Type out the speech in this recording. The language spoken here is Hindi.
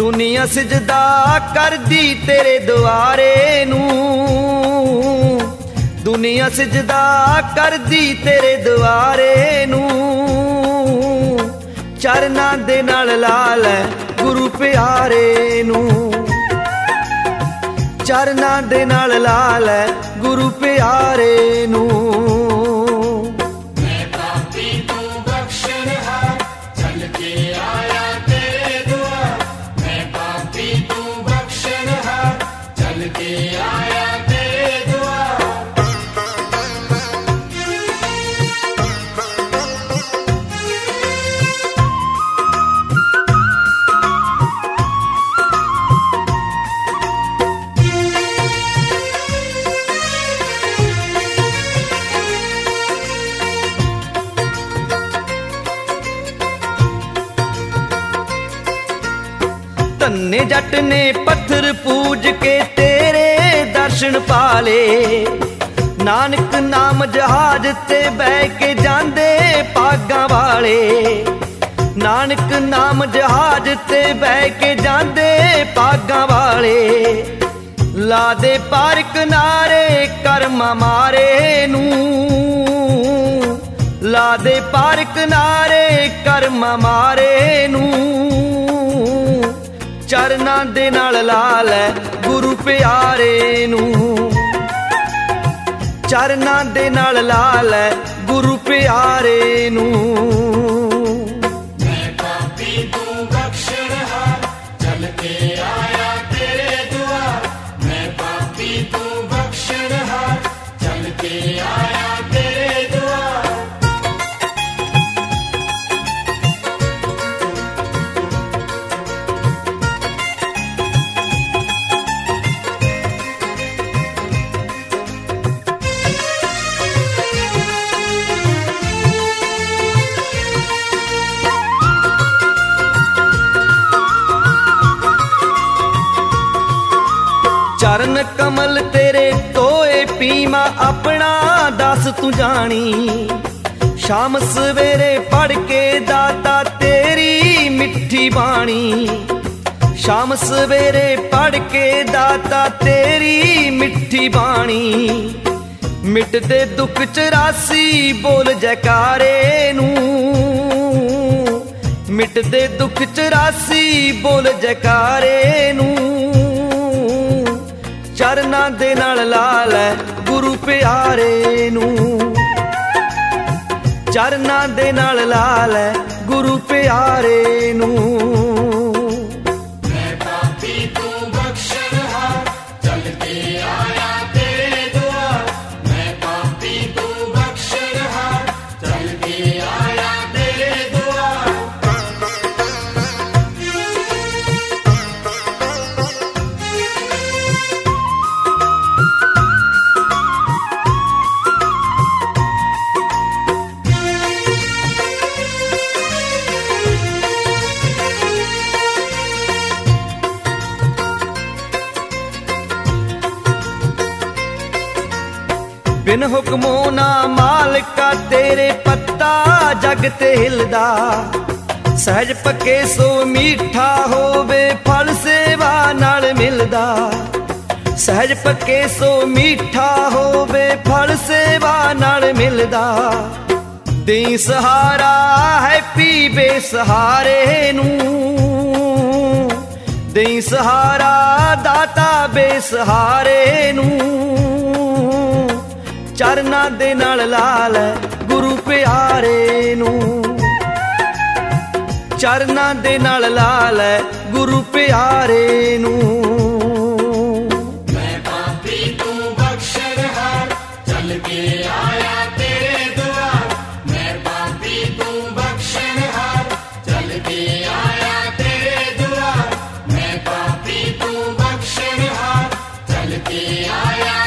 दुनिया सिजदा कर दी तेरे द्वारे नूं, दुनिया सिजदा कर दी तेरे द्वारे नूं, चरना दे नाल ला लै गुरु प्यारे नूं, चरना दे नाल ला लै गुरु प्यारे नूं। धन्ने जट ने पत्थर पूज के तेरे दर्शन पाले, नानक नाम जहाज ते बह के जांदे पागां वाले, नानक नाम जहाज ते बह के जांदे पागां वाले, ला दे पार किनारे कर्मा मारे नूं, ला दे पार किनारे कर्मा मारे नूं, चरना दे नाल ला लै गुरु प्यारे नूं, चरना दे नाल ला लै गुरु प्यारे नूं। मैं पापी तू बख्शनहार चल के आया तेरे द्वार, मैं पापी तू बख्शनहार चल के आया तेरे द्वार। चरण कमल तेरे तोए पीमा अपना दस तू जानी, शाम सवेरे पढ़ के दाता तेरी मिठी बाणी, शाम सवेरे पढ़ के दाता तेरी मिठी बाणी, मिट दे दुख 84 बोल जयकारे नूं, मिट दे दुख 84 बोल जयकारे नूं, चरना दे नाल ला लै गुरु प्यारे नूं, चरना दे नाल ला लै गुरु प्यारे नूं। मैं पापी तू बख्शनहार चल के आया तेरे द्वार, मैं पापी तू बख्शनहार चल के आया तेरे द्वार। बिन हुक्मो ना मालिका तेरे पत्ता जग ते हिलदा, सहज पके सो मीठा होवे फल सेवा नाल मिलदा, सहज पके सो मीठा होवे फल सेवा नाल मिलदा, देई सहारा है पी बेसहारे नूं, देई सहारा दाता बेसहारे नूं, चरना दे नाल ला लै गुरु प्यारे नूं, चरना दे नाल ला लै गुरु प्यारे नूं। मैं पापी तू बख्शनहार चल के आया तेरे द्वार, मैं पापी तू बख्शनहार चल के आया तेरे द्वार, मैं पापी तू बख्शनहार चल के आया